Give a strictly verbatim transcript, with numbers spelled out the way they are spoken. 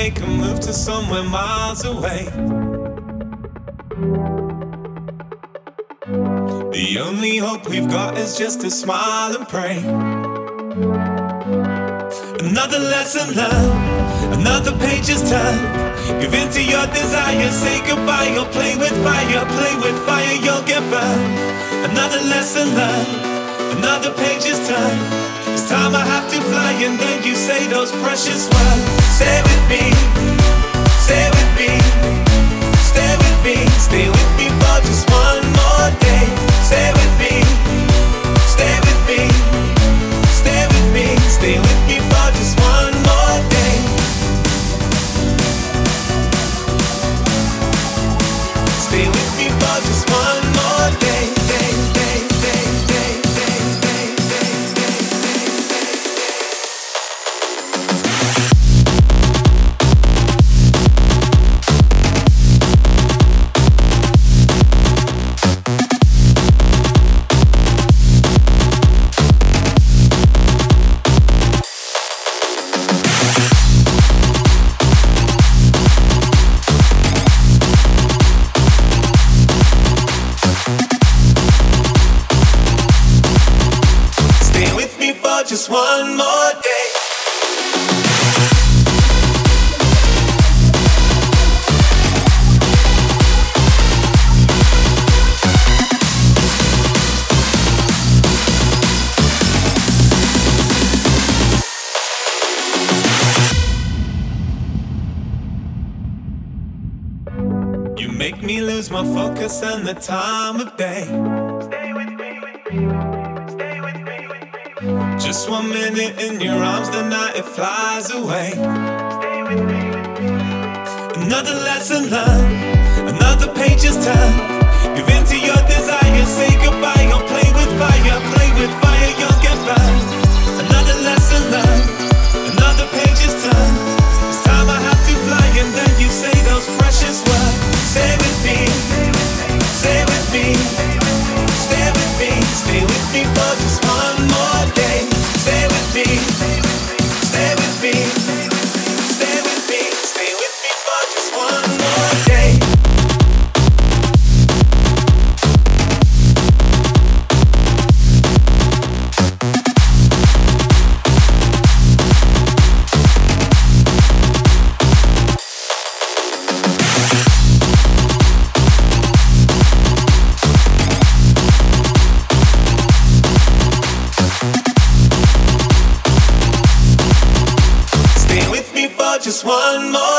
make a move to somewhere miles away. The only hope we've got is just to smile and pray. Another lesson learned, another page is turned. Give in to your desire, say goodbye. You'll play with fire, play with fire, you'll get burned. Another lesson learned, another page is turned. It's time I have to fly, and then you say those precious words. Stay with me, stay with me, stay with me, stay with me for just one more day. Stay with me, stay with me, stay with me, stay with me for just one more day. Stay with me for just one more day, day, day, day, day, day, day, day, day, just one more day. You make me lose my focus and the time of day. Stay with me, with me, stay with me, with me. Just one minute in your arms, the night it flies away. Stay with me, with me. Another lesson learned, another page is turned. Give in to your desire, say goodbye. You'll play with fire, play with fire, you'll get burned. Another lesson learned, another page is turned. It's time I have to fly, and then you say those precious words. Stay with me, stay with me, stay with me, stay with me for just one more day. Stay with me, stay with me, stay with me, stay with me for just one more day. Just one more